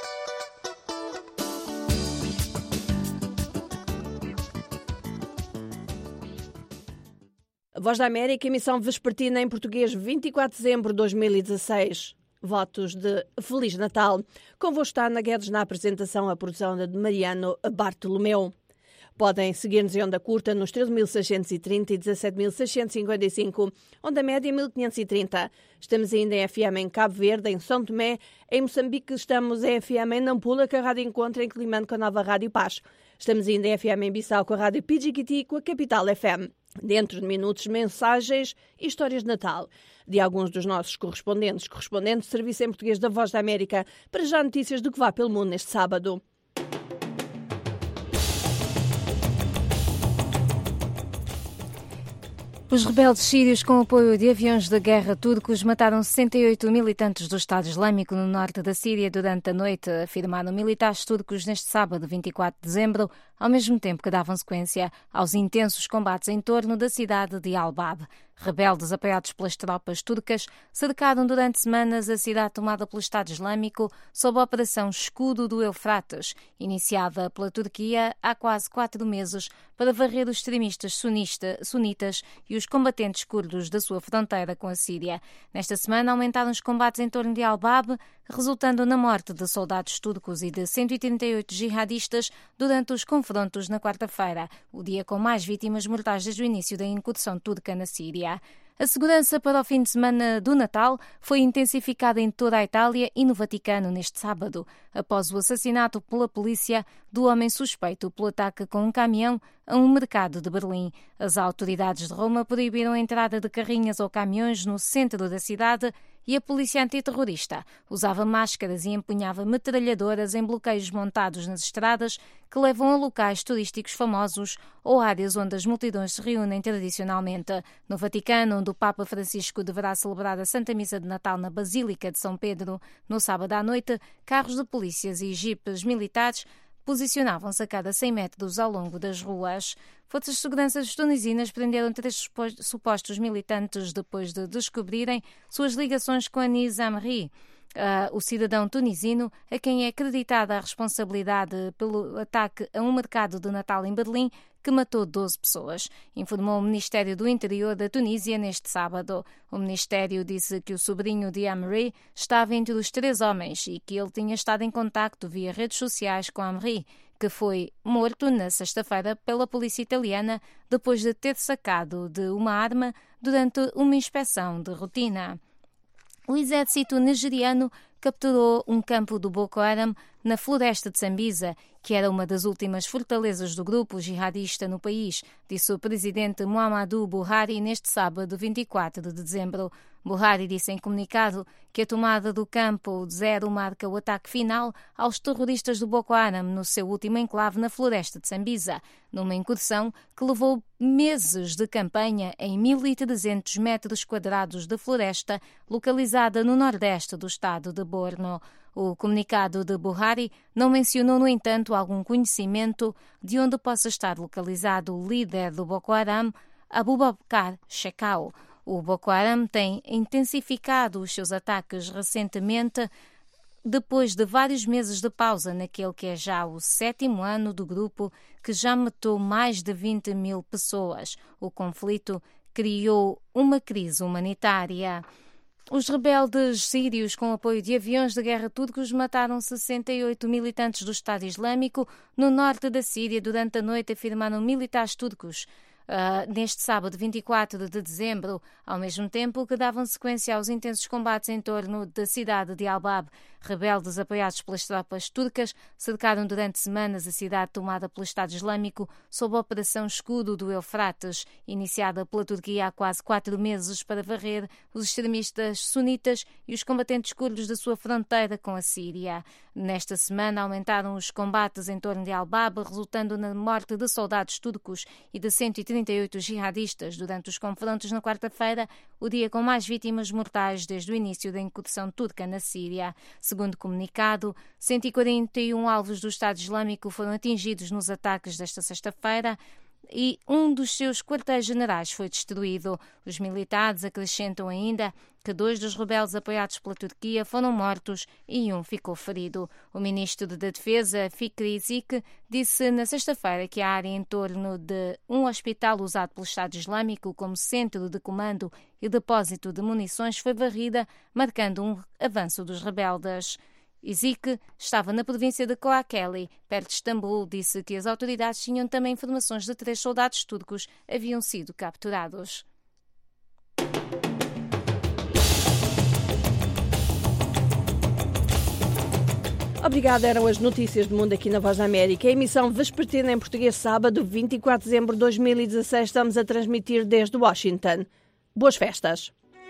A Voz da América, emissão vespertina em português, vinte e quatro de dezembro de dois mil e dezasseis. Votos de Feliz Natal. Convosco está Ana Guedes na apresentação, a produção de Mariano Bartolomeu. Podem seguir-nos em onda curta nos treze mil seiscentos e trinta e dezassete mil seiscentos e cinquenta e cinco, onda média mil quinhentos e trinta. Estamos ainda em F M em Cabo Verde, em São Tomé, em Moçambique estamos em F M em Nampula, com a Rádio Encontro, em Climane, com a nova Rádio Paz. Estamos ainda em F M em Bissau, com a Rádio Pidjiquiti, com a Capital F M. Dentro de minutos, mensagens e histórias de Natal de alguns dos nossos correspondentes, correspondentes do Serviço em Português da Voz da América. Para já notícias do que vá pelo mundo neste sábado. Os rebeldes sírios, com apoio de aviões de guerra turcos, mataram sessenta e oito militantes do Estado Islâmico no norte da Síria durante a noite, afirmaram militares turcos neste sábado, vinte e quatro de dezembro, ao mesmo tempo que davam sequência aos intensos combates em torno da cidade de Al-Bab. Rebeldes apoiados pelas tropas turcas cercaram durante semanas a cidade tomada pelo Estado Islâmico sob a Operação Escudo do Eufrates, iniciada pela Turquia há quase quatro meses para varrer os extremistas sunista, sunitas e os combatentes curdos da sua fronteira com a Síria. Nesta semana aumentaram os combates em torno de Al-Bab, resultando na morte de soldados turcos e de cento e trinta e oito jihadistas durante os confrontos na quarta-feira, o dia com mais vítimas mortais desde o início da incursão turca na Síria. A segurança para o fim de semana do Natal foi intensificada em toda a Itália e no Vaticano neste sábado, após o assassinato pela polícia do homem suspeito pelo ataque com um caminhão a um mercado de Berlim. As autoridades de Roma proibiram a entrada de carrinhas ou caminhões no centro da cidade e a polícia antiterrorista usava máscaras e empunhava metralhadoras em bloqueios montados nas estradas que levam a locais turísticos famosos ou áreas onde as multidões se reúnem tradicionalmente. No Vaticano, onde o Papa Francisco deverá celebrar a Santa Missa de Natal na Basílica de São Pedro no sábado à noite, carros de polícias e jipes militares posicionavam-se a cada cem metros ao longo das ruas. Forças de segurança tunisinas prenderam três supostos militantes depois de descobrirem suas ligações com Anis Amri, uh, o cidadão tunisino a quem é acreditada a responsabilidade pelo ataque a um mercado de Natal em Berlim que matou doze pessoas, informou o Ministério do Interior da Tunísia neste sábado. O Ministério disse que o sobrinho de Amri estava entre os três homens e que ele tinha estado em contacto via redes sociais com Amri, que foi morto na sexta-feira pela polícia italiana depois de ter sacado de uma arma durante uma inspeção de rotina. O exército nigeriano capturou um campo do Boko Haram na floresta de Sambisa, que era uma das últimas fortalezas do grupo jihadista no país, disse o presidente Muhammadu Buhari neste sábado, vinte e quatro de dezembro. Buhari disse em comunicado que a tomada do campo zero marca o ataque final aos terroristas do Boko Haram no seu último enclave na floresta de Sambisa, numa incursão que levou meses de campanha em mil e trezentos metros quadrados de floresta localizada no nordeste do estado de Borno. O comunicado de Buhari não mencionou, no entanto, algum conhecimento de onde possa estar localizado o líder do Boko Haram, Abubakar Shekau. O Boko Haram tem intensificado os seus ataques recentemente, depois de vários meses de pausa naquele que é já o sétimo ano do grupo, que já matou mais de vinte mil pessoas. O conflito criou uma crise humanitária. Os rebeldes sírios, com apoio de aviões de guerra turcos, mataram sessenta e oito militantes do Estado Islâmico no norte da Síria durante a noite, afirmaram militares turcos. Uh, neste sábado, vinte e quatro de dezembro, ao mesmo tempo que davam sequência aos intensos combates em torno da cidade de Al-Bab. Rebeldes apoiados pelas tropas turcas cercaram durante semanas a cidade tomada pelo Estado Islâmico sob a Operação Escudo do Eufrates, iniciada pela Turquia há quase quatro meses para varrer os extremistas sunitas e os combatentes curdos da sua fronteira com a Síria. Nesta semana aumentaram os combates em torno de Al-Bab, resultando na morte de soldados turcos e de cento e trinta e oito jihadistas durante os confrontos na quarta-feira, o dia com mais vítimas mortais desde o início da incursão turca na Síria. Segundo comunicado, cento e quarenta e um alvos do Estado Islâmico foram atingidos nos ataques desta sexta-feira e um dos seus quartéis-generais foi destruído. Os militares acrescentam ainda que dois dos rebeldes apoiados pela Turquia foram mortos e um ficou ferido. O ministro da Defesa, Fikri Zik, disse na sexta-feira que a área em torno de um hospital usado pelo Estado Islâmico como centro de comando e depósito de munições foi varrida, marcando um avanço dos rebeldes. Zik estava na província de Kırıkkale, perto de Istambul, disse que as autoridades tinham também informações de três soldados turcos haviam sido capturados. Obrigada, eram as notícias do mundo aqui na Voz da América. A emissão vespertina em português, sábado, vinte e quatro de dezembro de dois mil e dezasseis, estamos a transmitir desde Washington. Boas festas!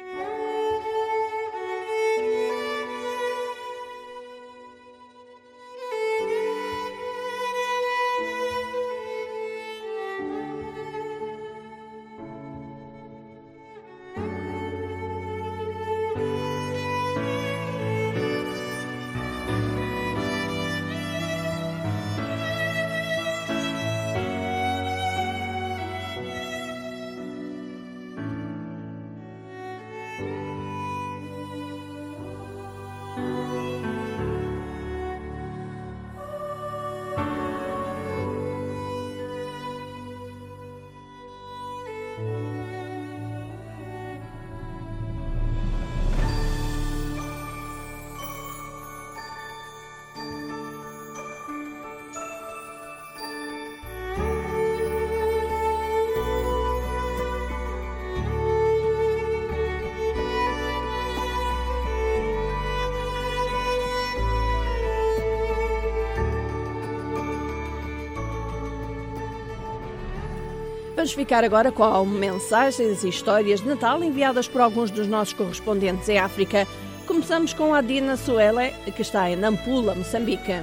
Vamos ficar agora com mensagens e histórias de Natal enviadas por alguns dos nossos correspondentes em África. Começamos com a Dina Suele, que está em Nampula, Moçambique.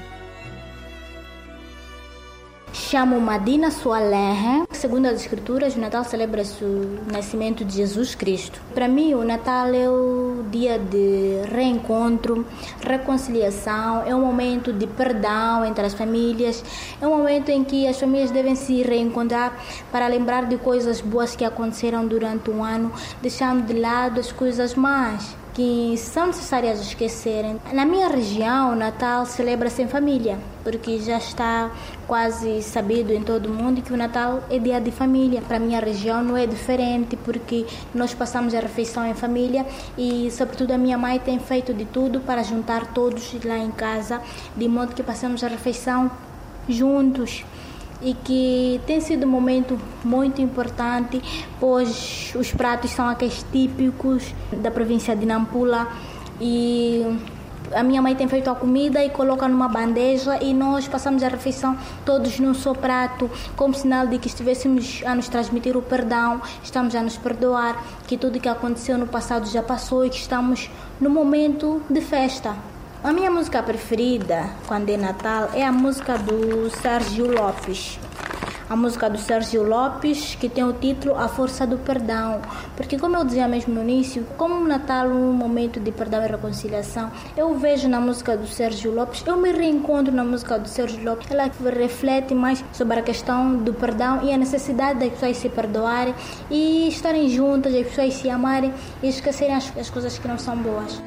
Chamo-me Adina Sualehe. Segundo as Escrituras, o Natal celebra-se o nascimento de Jesus Cristo. Para mim, o Natal é o dia de reencontro, reconciliação, é um momento de perdão entre as famílias, é um momento em que as famílias devem se reencontrar para lembrar de coisas boas que aconteceram durante um ano, deixando de lado as coisas más que são necessárias esquecerem. Na minha região, o Natal celebra-se em família, porque já está quase sabido em todo o mundo que o Natal é dia de família. Para a minha região não é diferente, porque nós passamos a refeição em família e, sobretudo, a minha mãe tem feito de tudo para juntar todos lá em casa, de modo que passamos a refeição juntos. E que tem sido um momento muito importante, pois os pratos são aqueles típicos da província de Nampula e a minha mãe tem feito a comida e coloca numa bandeja e nós passamos a refeição todos num só prato, como sinal de que estivéssemos a nos transmitir o perdão, estamos a nos perdoar, que tudo que aconteceu no passado já passou e que estamos no momento de festa. A minha música preferida, quando é Natal, é a música do Sérgio Lopes. A música do Sérgio Lopes, que tem o título A Força do Perdão. Porque, como eu dizia mesmo no início, como o Natal é um momento de perdão e reconciliação, eu vejo na música do Sérgio Lopes, eu me reencontro na música do Sérgio Lopes. Ela reflete mais sobre a questão do perdão e a necessidade das pessoas se perdoarem e estarem juntas, as pessoas se amarem e esquecerem as, as coisas que não são boas.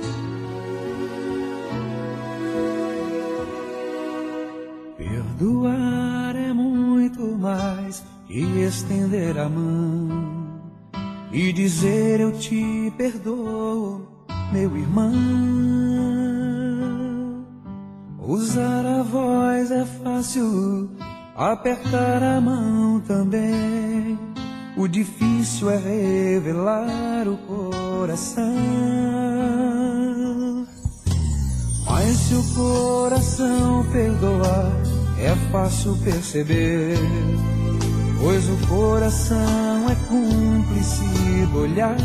Perdoar é muito mais que estender a mão e dizer eu te perdoo, meu irmão. Usar a voz é fácil, apertar a mão também. O difícil é revelar o coração. Mas se o coração perdoar, é fácil perceber, pois o coração é cúmplice do olhar.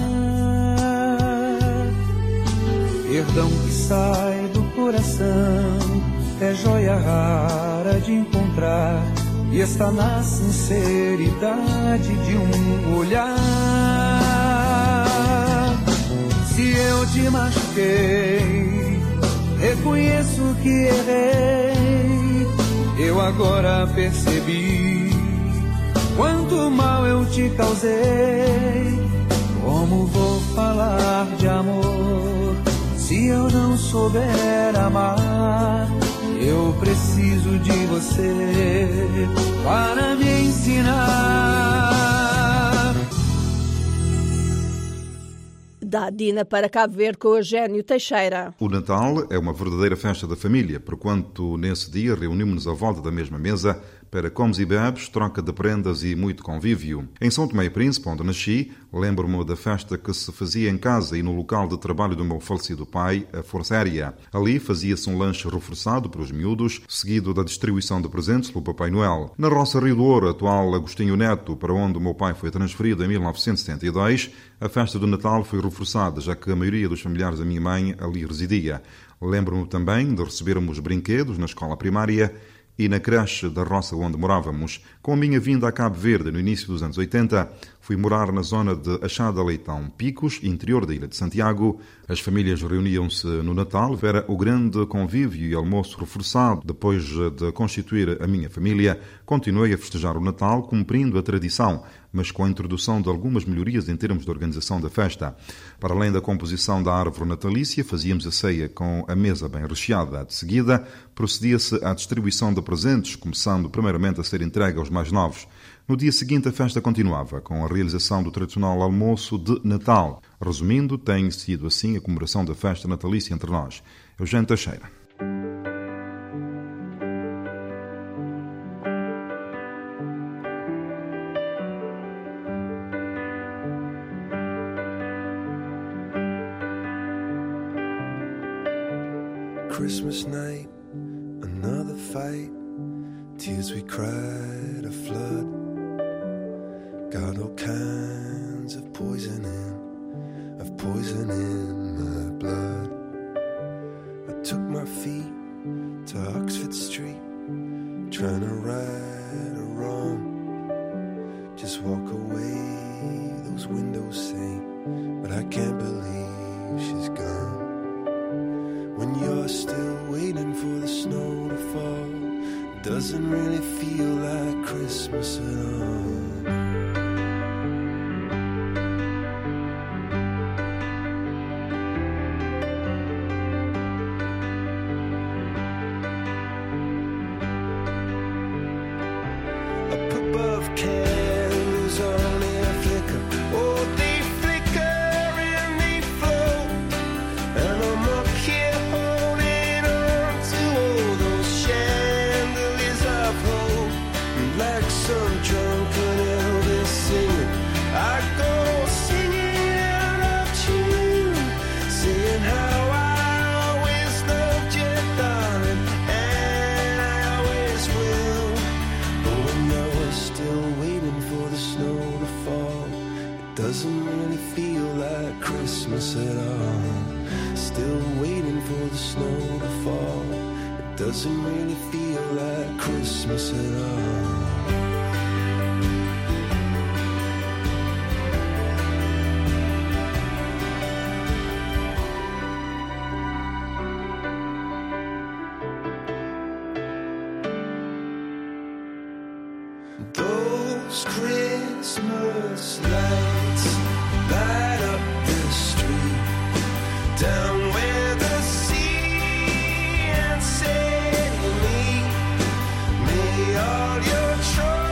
Perdão que sai do coração é joia rara de encontrar e está na sinceridade de um olhar. Se eu te machuquei, reconheço que errei. Eu agora percebi quanto mal eu te causei. Como vou falar de amor se eu não souber amar? Eu preciso de você para me ensinar. Da Dina para Cabo Verde com Eugênio Teixeira. O Natal é uma verdadeira festa da família, porquanto nesse dia reunimos-nos à volta da mesma mesa para comes e bebes, troca de prendas e muito convívio. Em São Tomé e Príncipe, onde nasci, lembro-me da festa que se fazia em casa e no local de trabalho do meu falecido pai, a Força Aérea. Ali fazia-se um lanche reforçado para os miúdos, seguido da distribuição de presentes pelo Papai Noel. Na Roça Rio do Ouro, atual Agostinho Neto, para onde o meu pai foi transferido em mil novecentos e setenta e dois, a festa do Natal foi reforçada, já que a maioria dos familiares da minha mãe ali residia. Lembro-me também de recebermos brinquedos na escola primária e na creche da roça onde morávamos. Com a minha vinda a Cabo Verde no início dos anos oitenta, fui morar na zona de Achada Leitão, Picos, interior da Ilha de Santiago. As famílias reuniam-se no Natal, era o grande convívio e almoço reforçado. Depois de constituir a minha família, continuei a festejar o Natal cumprindo a tradição, mas com a introdução de algumas melhorias em termos de organização da festa. Para além da composição da árvore natalícia, fazíamos a ceia com a mesa bem recheada. De seguida, procedia-se à distribuição de presentes, começando primeiramente a ser entregue aos mais novos. No dia seguinte, a festa continuava, com a realização do tradicional almoço de Natal. Resumindo, tem sido assim a comemoração da festa natalícia entre nós. Eugênio Teixeira. Christmas night, another fight, tears we cried, a flood, got all kinds of poison in, of poison in my blood. I took my feet to Oxford Street, trying to right a wrong, just walk away, those windows say, but I can't believe she's gone. When you're still waiting for the snow to fall, it doesn't really feel like Christmas at all. Up above candles on air flicker, oh they flicker and they float, and I'm up here some drunken Elvis singing. I go singing out of tune, saying how I always loved you, darling, and I always will. But when you're still waiting for the snow to fall, it doesn't really feel like Christmas at all. Still waiting for the snow to fall, it doesn't really feel like Christmas at all. Those Christmas lights light up the street, down where the sea and say to me, may all your troubles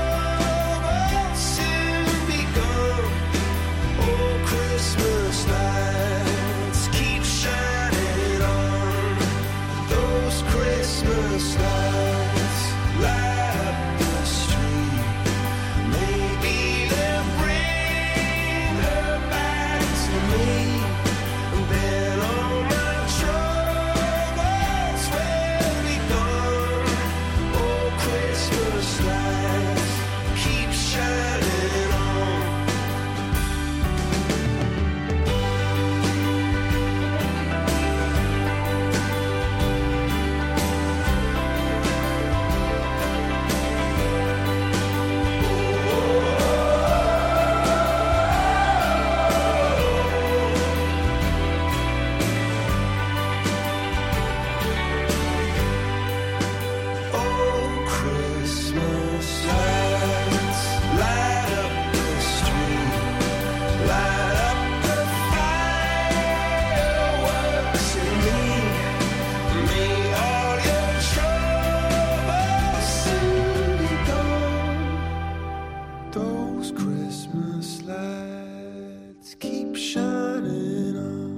lights keep shining on.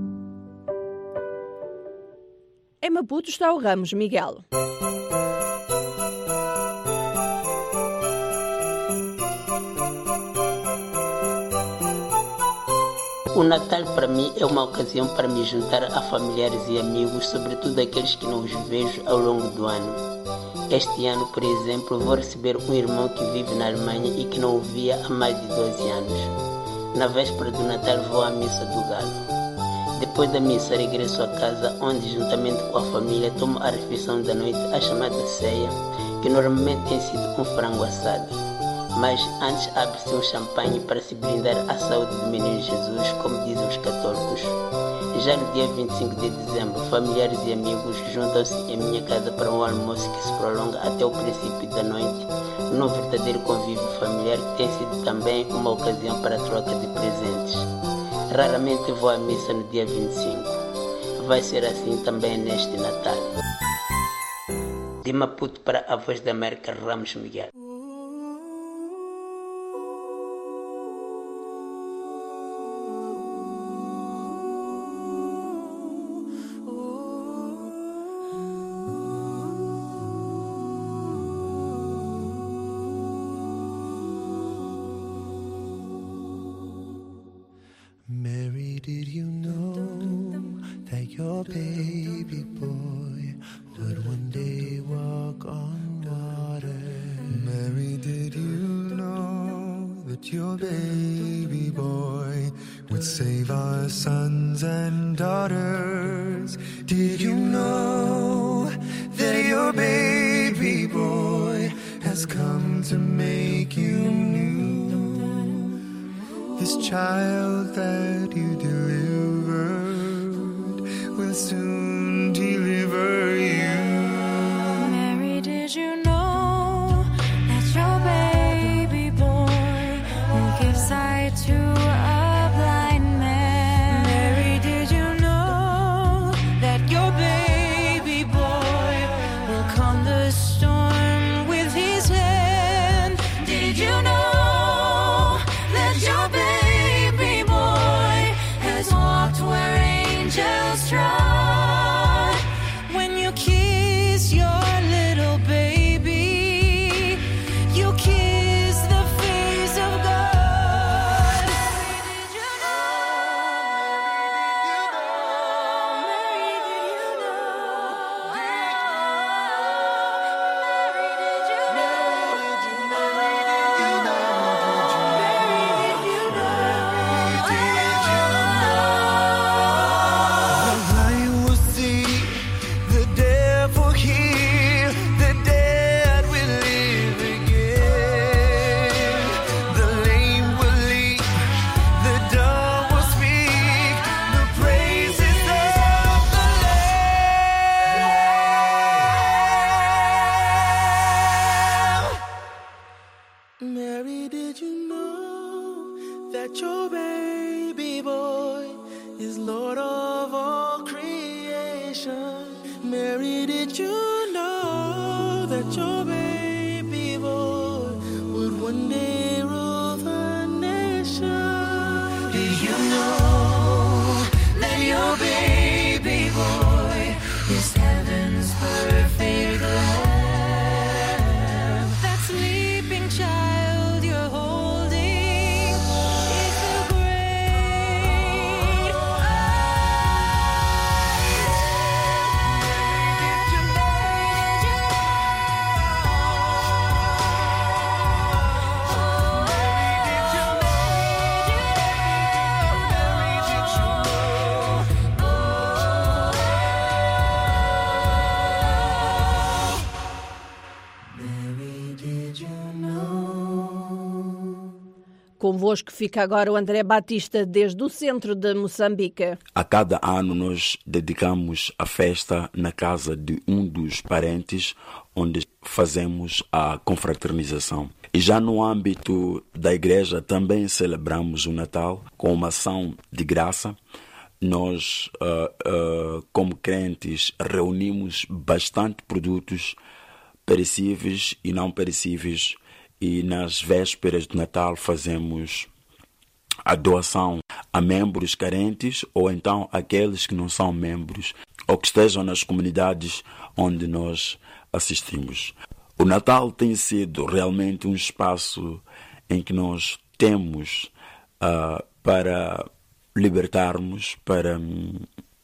Em Maputo está o Ramos Miguel. O Natal para mim é uma ocasião para me juntar a familiares e amigos, sobretudo aqueles que não os vejo ao longo do ano. Este ano, por exemplo, vou receber um irmão que vive na Alemanha e que não o via há mais de doze anos. Na véspera do Natal vou à missa do Galo. Depois da missa regresso a casa, onde juntamente com a família tomo a refeição da noite, a chamada ceia, que normalmente tem sido um frango assado. Mas antes abre-se um champanhe para se brindar à saúde do Menino Jesus, como dizem os católicos. Já no dia vinte e cinco de dezembro, familiares e amigos juntam-se em minha casa para um almoço que se prolonga até o princípio da noite, num verdadeiro convívio familiar que tem sido também uma ocasião para a troca de presentes. Raramente vou à missa no dia vinte e cinco. Vai ser assim também neste Natal. De Maputo para a Voz da América, Ramos Miguel. Mary, did you know that your baby boy would one day walk on water? Mary, did you know that your baby boy would save our sons and daughters? Did you know that your baby boy has come to make you new? This child that you delivered will soon deliver you. Mary, did you know that your baby boy will give sight to a blind man? Mary, did you know that your baby boy will calm the storm with his hand? Did you know that your baby boy has walked where angels trod? When you kiss your little baby, you kiss the face of God. Did you Mary, did you know that your baby boy is Lord of all creation? Mary, did you know that your baby boy would one day rule the nation? Did you know that your baby boy is heaven's perfect lamb? That sleeping child you're holding is the great Convosco fica agora o André Batista desde o centro de Moçambique. A cada ano nós dedicamos a festa na casa de um dos parentes, onde fazemos a confraternização. E já no âmbito da igreja também celebramos o Natal com uma ação de graça. Nós, uh, uh, como crentes, reunimos bastante produtos perecíveis e não perecíveis, e nas vésperas de Natal fazemos a doação a membros carentes ou então aqueles que não são membros ou que estejam nas comunidades onde nós assistimos. O Natal tem sido realmente um espaço em que nós temos uh, para libertarmos, para um,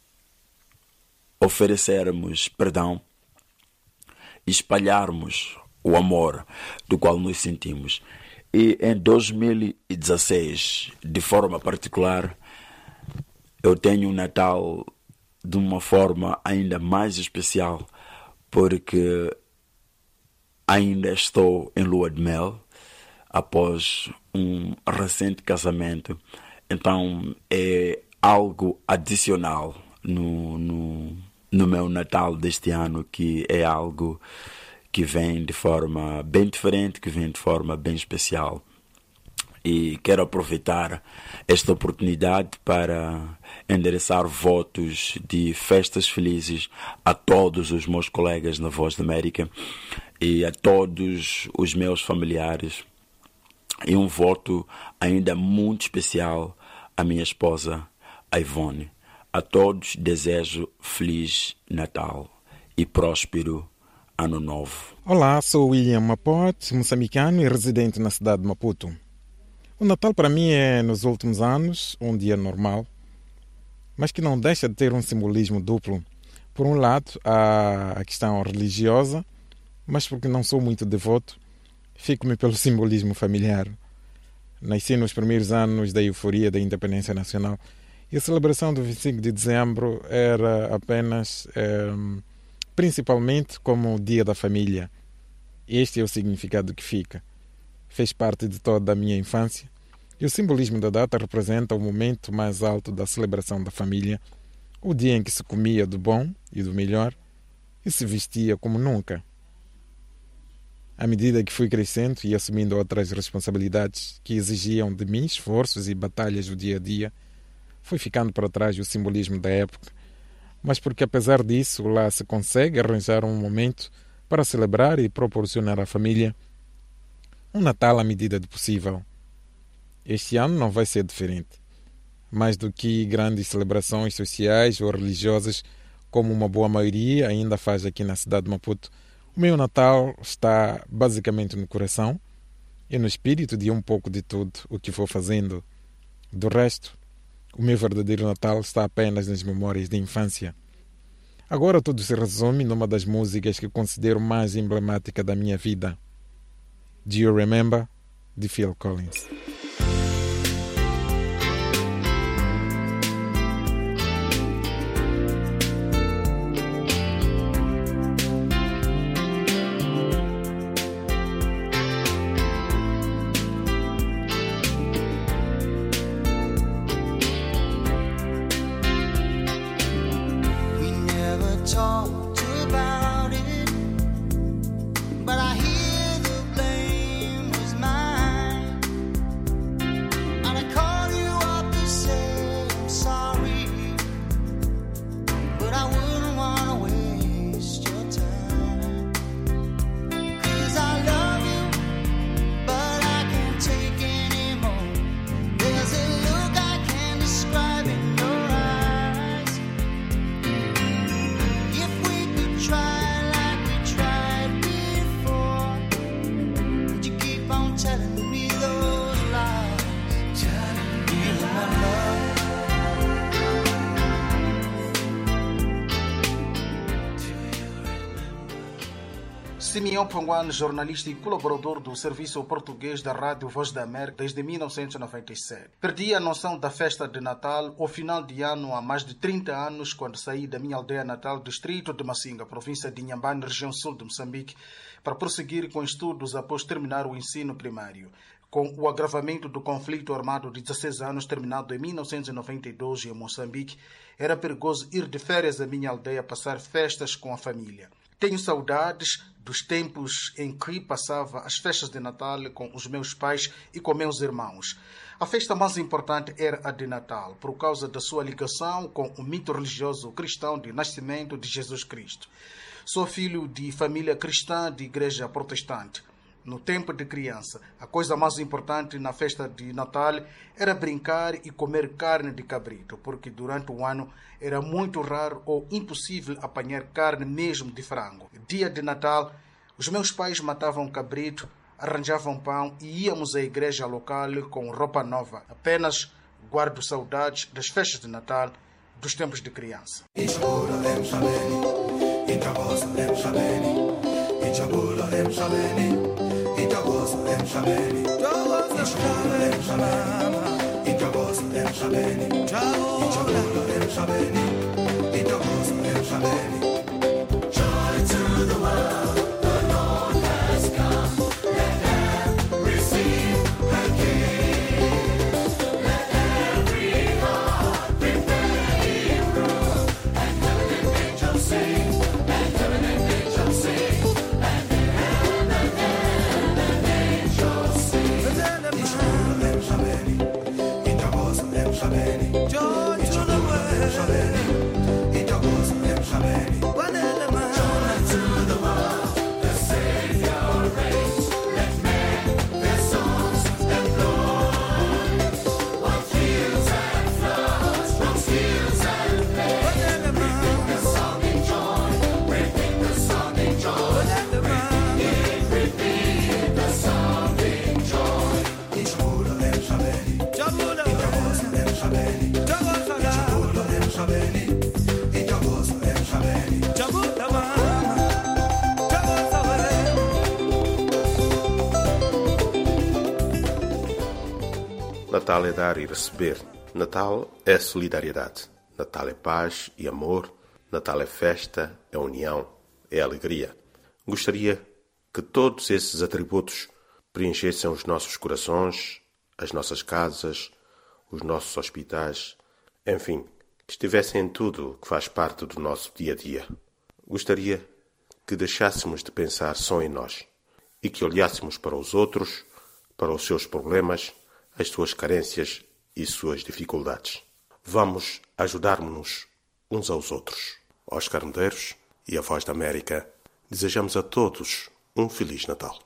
oferecermos perdão e espalharmos o amor do qual nos sentimos. E em dois mil e dezasseis, de forma particular, eu tenho um Natal de uma forma ainda mais especial, porque ainda estou em lua de mel, após um recente casamento. Então é algo adicional no, no, no meu Natal deste ano, que é algo que vem de forma bem diferente, que vem de forma bem especial. E quero aproveitar esta oportunidade para endereçar votos de festas felizes a todos os meus colegas na Voz da América e a todos os meus familiares. E um voto ainda muito especial à minha esposa, a Ivone. A todos desejo Feliz Natal e próspero Ano Novo. Olá, sou William Mapote, moçambicano e residente na cidade de Maputo. O Natal para mim é, nos últimos anos, um dia normal, mas que não deixa de ter um simbolismo duplo. Por um lado, há a questão religiosa, mas porque não sou muito devoto, fico-me pelo simbolismo familiar. Nasci nos primeiros anos da euforia da independência nacional e a celebração do vinte e cinco de dezembro era apenas, é, principalmente como o dia da família. Este é o significado que fica. Fez parte de toda a minha infância e o simbolismo da data representa o momento mais alto da celebração da família, o dia em que se comia do bom e do melhor e se vestia como nunca. À medida que fui crescendo e assumindo outras responsabilidades que exigiam de mim esforços e batalhas do dia a dia, foi ficando para trás o simbolismo da época, mas porque apesar disso lá se consegue arranjar um momento para celebrar e proporcionar à família um Natal à medida do possível. Este ano não vai ser diferente. Mais do que grandes celebrações sociais ou religiosas, como uma boa maioria ainda faz aqui na cidade de Maputo, o meu Natal está basicamente no coração e no espírito de um pouco de tudo o que vou fazendo. Do resto, o meu verdadeiro Natal está apenas nas memórias de infância. Agora tudo se resume numa das músicas que considero mais emblemática da minha vida. Do You Remember? De Phil Collins. Simeão Panguano, jornalista e colaborador do Serviço Português da Rádio Voz da América desde mil novecentos e noventa e sete. Perdi a noção da festa de Natal ao final de ano há mais de trinta anos, quando saí da minha aldeia natal, distrito de Macinga, província de Inhambane, região sul de Moçambique, para prosseguir com estudos após terminar o ensino primário. Com o agravamento do conflito armado de dezesseis anos, terminado em mil novecentos e noventa e dois em Moçambique, era perigoso ir de férias à minha aldeia passar festas com a família. Tenho saudades dos tempos em que passava as festas de Natal com os meus pais e com meus irmãos. A festa mais importante era a de Natal, por causa da sua ligação com o mito religioso cristão de nascimento de Jesus Cristo. Sou filho de família cristã de igreja protestante. No tempo de criança, a coisa mais importante na festa de Natal era brincar e comer carne de cabrito, porque durante o ano era muito raro ou impossível apanhar carne mesmo de frango. Dia de Natal, os meus pais matavam cabrito, arranjavam pão e íamos à igreja local com roupa nova. Apenas guardo saudades das festas de Natal dos tempos de criança. Natal é dar e receber. Natal é solidariedade. Natal é paz e amor. Natal é festa, é união, é alegria. Gostaria que todos esses atributos preenchessem os nossos corações, as nossas casas, os nossos hospitais, enfim, que estivessem em tudo que faz parte do nosso dia-a-dia. Gostaria que deixássemos de pensar só em nós e que olhássemos para os outros, para os seus problemas, as suas carências e suas dificuldades. Vamos ajudar-nos uns aos outros. Oscar Medeiros e a Voz da América desejamos a todos um Feliz Natal.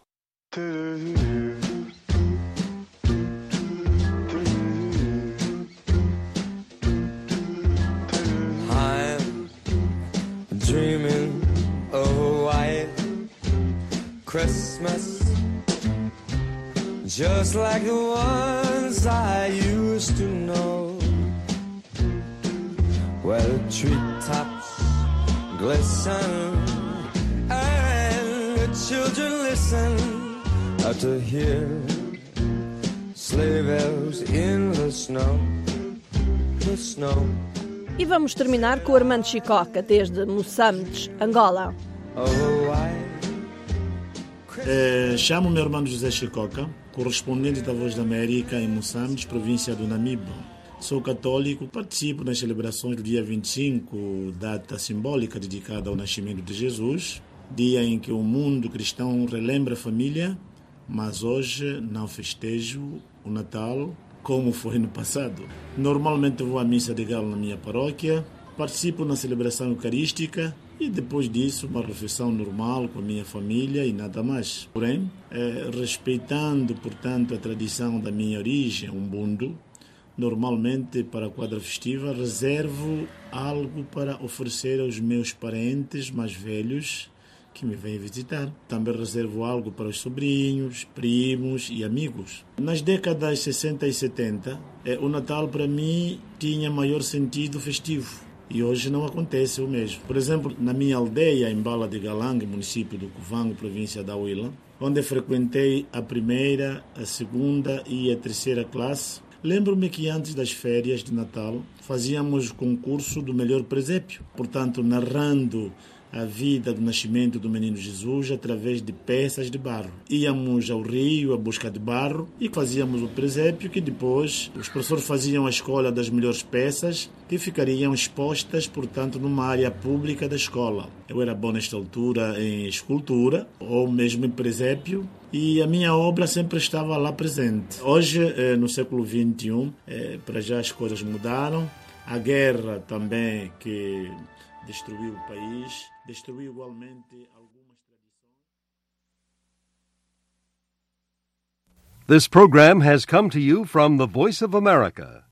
I'm dreaming of a white Christmas, just like the ones I used to know, where the treetops glisten and the children listen to hear sleigh bells in the snow, the snow. E vamos terminar com o Armando Chicoca, desde Moçambique, Angola. É, chamo-me Armando José Chicoca, correspondente da Voz da América em Moçambique, província do Namibe. Sou católico, participo nas celebrações do dia vinte e cinco, data simbólica dedicada ao nascimento de Jesus, dia em que o mundo cristão relembra a família, mas hoje não festejo o Natal como foi no passado. Normalmente vou à missa de galo na minha paróquia, participo na celebração eucarística e depois disso uma refeição normal com a minha família e nada mais. Porém, eh, respeitando, portanto, a tradição da minha origem, Umbundo, normalmente para a quadra festiva reservo algo para oferecer aos meus parentes mais velhos que me vêm visitar. Também reservo algo para os sobrinhos, primos e amigos. Nas décadas sessenta e setenta, eh, o Natal para mim tinha maior sentido festivo. E hoje não acontece o mesmo. Por exemplo, na minha aldeia, em Bala de Galang, município do Cuvango, província da Huila, onde frequentei a primeira, a segunda e a terceira classe, lembro-me que antes das férias de Natal fazíamos o concurso do melhor presépio, portanto, narrando a vida do nascimento do menino Jesus através de peças de barro. Íamos ao rio à busca de barro e fazíamos o presépio, que depois os professores faziam a escolha das melhores peças que ficariam expostas, portanto, numa área pública da escola. Eu era bom nesta altura em escultura ou mesmo em presépio e a minha obra sempre estava lá presente. Hoje, no século vinte e um, para já as coisas mudaram. A guerra também que destruiu o país, destruiu igualmente algumas This program has come to you from the Voice of America,